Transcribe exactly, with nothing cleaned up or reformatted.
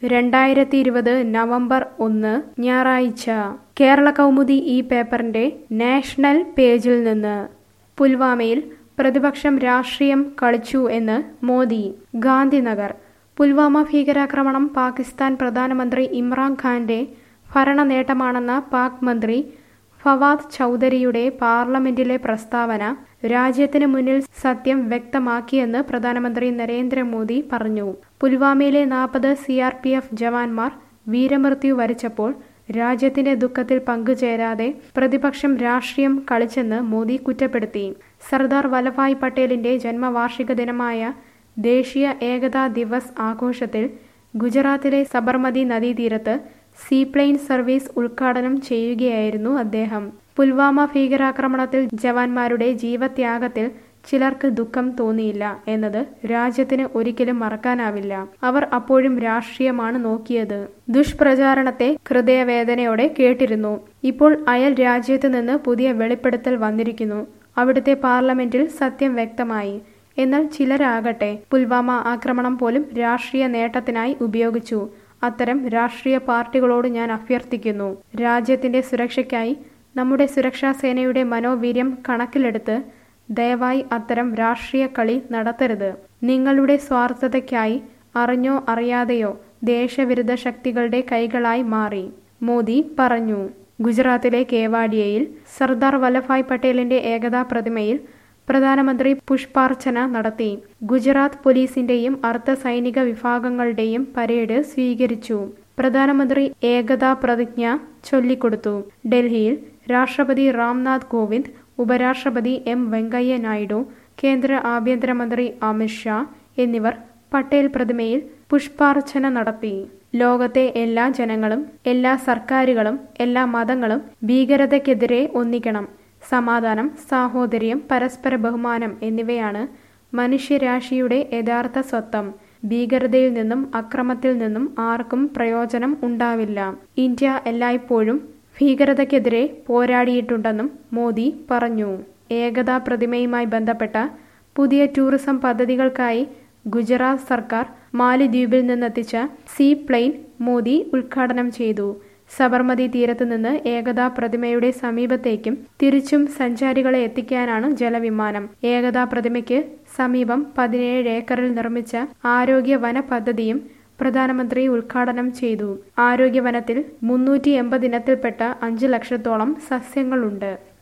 രണ്ടായിരത്തി ഇരുപത് നവംബർ ഒന്ന് ഞായറാഴ്ച കേരള കൗമുദി ഈ പേപ്പറിന്റെ നാഷണൽ പേജിൽ നിന്ന് പുൽവാമയിൽ പ്രതിപക്ഷം രാഷ്ട്രീയം കളിച്ചു എന്ന് മോദി. ഗാന്ധിനഗർ പുൽവാമ ഭീകരാക്രമണം പാകിസ്ഥാൻ പ്രധാനമന്ത്രി ഇമ്രാൻഖാന്റെ ഭരണ നേട്ടമാണെന്ന പാക് മന്ത്രി ഫവാദ് ചൗധരിയുടെ പാർലമെന്റിലെ പ്രസ്താവന രാജ്യത്തിന് മുന്നിൽ സത്യം വ്യക്തമാക്കിയെന്ന് പ്രധാനമന്ത്രി നരേന്ദ്രമോദി പറഞ്ഞു. പുൽവാമയിലെ നാൽപ്പത് സി ആർ പി എഫ് ജവാന്മാർ വീരമൃത്യു വരിച്ചപ്പോൾ രാജ്യത്തിന്റെ ദുഃഖത്തിൽ പങ്കുചേരാതെ പ്രതിപക്ഷം രാഷ്ട്രീയം കളിച്ചെന്ന് മോദി കുറ്റപ്പെടുത്തി. സർദാർ വല്ലഭായ് പട്ടേലിന്റെ ജന്മവാർഷിക ദിനമായ ദേശീയ ഏകതാ ദിവസ് ആഘോഷത്തിൽ ഗുജറാത്തിലെ സബർമതി നദീതീരത്ത് സീപ്ലെയിൻ സർവീസ് ഉദ്ഘാടനം ചെയ്യുകയായിരുന്നു അദ്ദേഹം. പുൽവാമ ഭീകരാക്രമണത്തിൽ ജവാന്മാരുടെ ജീവത്യാഗത്തിൽ ചിലർക്ക് ദുഃഖം തോന്നിയില്ല എന്നത് രാജ്യത്തിന് ഒരിക്കലും മറക്കാനാവില്ല. അവർ അപ്പോഴും രാഷ്ട്രീയമാണ് നോക്കിയത്. ദുഷ്പ്രചാരണത്തെ ഹൃദയവേദനയോടെ കേട്ടിരുന്നു. ഇപ്പോൾ അയൽ രാജ്യത്ത് നിന്ന് പുതിയ വെളിപ്പെടുത്തൽ വന്നിരിക്കുന്നു. അവിടുത്തെ പാർലമെന്റിൽ സത്യം വ്യക്തമായി. എന്നാൽ ചിലരാകട്ടെ പുൽവാമ ആക്രമണം പോലും രാഷ്ട്രീയ നേട്ടത്തിനായി ഉപയോഗിച്ചു. അത്തരം രാഷ്ട്രീയ പാർട്ടികളോട് ഞാൻ അഭ്യർത്ഥിക്കുന്നു, രാജ്യത്തിന്റെ സുരക്ഷയ്ക്കായി നമ്മുടെ സുരക്ഷാ സേനയുടെ മനോവീര്യം കണക്കിലെടുത്ത് ദയവായി അത്തരം രാഷ്ട്രീയ കളി നടത്തരുത്. നിങ്ങളുടെ സ്വാർത്ഥതയ്ക്കായി അറിഞ്ഞോ അറിയാതെയോ ദേശവിരുദ്ധ ശക്തികളുടെ കൈകളായി മാറി, മോദി പറഞ്ഞു. ഗുജറാത്തിലെ കേവാഡിയയിൽ സർദാർ വല്ലഭായ് പട്ടേലിന്റെ ഏകതാ പ്രതിമയിൽ പ്രധാനമന്ത്രി പുഷ്പാർച്ചന നടത്തി. ഗുജറാത്ത് പോലീസിന്റെയും അർദ്ധ സൈനിക വിഭാഗങ്ങളുടെയും പരേഡ് സ്വീകരിച്ചു. പ്രധാനമന്ത്രി ഏകതാ പ്രതിജ്ഞ ചൊല്ലിക്കൊടുത്തു. ഡൽഹിയിൽ രാഷ്ട്രപതി രാംനാഥ് കോവിന്ദ്, ഉപരാഷ്ട്രപതി എം വെങ്കയ്യ നായിഡു, കേന്ദ്ര ആഭ്യന്തരമന്ത്രി അമിത് ഷാ എന്നിവർ പട്ടേൽ പ്രതിമയിൽ പുഷ്പാർച്ചന നടത്തി. ലോകത്തെ എല്ലാ ജനങ്ങളും, എല്ലാ സർക്കാരുകളും, എല്ലാ മതങ്ങളും ഭീകരതയ്ക്കെതിരെ ഒന്നിക്കണം. സമാധാനം, സാഹോദര്യം, പരസ്പര ബഹുമാനം എന്നിവയാണ് മനുഷ്യരാശിയുടെ യഥാർത്ഥ സ്വത്വം. ഭീകരതയിൽ നിന്നും അക്രമത്തിൽ നിന്നും ആർക്കും പ്രയോജനം ഉണ്ടാവില്ല. ഇന്ത്യ എല്ലായ്പ്പോഴും ഭീകരതയ്ക്കെതിരെ പോരാടിയിട്ടുണ്ടെന്നും മോദി പറഞ്ഞു. ഏകതാ പ്രതിമയുമായി ബന്ധപ്പെട്ട പുതിയ ടൂറിസം പദ്ധതികൾക്കായി ഗുജറാത്ത് സർക്കാർ മാലിദ്വീപിൽ നിന്നെത്തിച്ച സീ പ്ലെയിൻ മോദി ഉദ്ഘാടനം ചെയ്തു. സബർമതി തീരത്ത് നിന്ന് ഏകതാ പ്രതിമയുടെ സമീപത്തേക്കും തിരിച്ചും സഞ്ചാരികളെ എത്തിക്കാനാണ് ജലവിമാനം. ഏകതാ പ്രതിമയ്ക്ക് സമീപം പതിനേഴ് ഏക്കറിൽ നിർമ്മിച്ച ആരോഗ്യ വന പദ്ധതിയും പ്രധാനമന്ത്രി ഉദ്ഘാടനം ചെയ്തു. ആരോഗ്യവനത്തിൽ മുന്നൂറ്റി എൺപത് ഇനത്തിൽപ്പെട്ട അഞ്ച് ലക്ഷത്തോളം സസ്യങ്ങളുണ്ട്.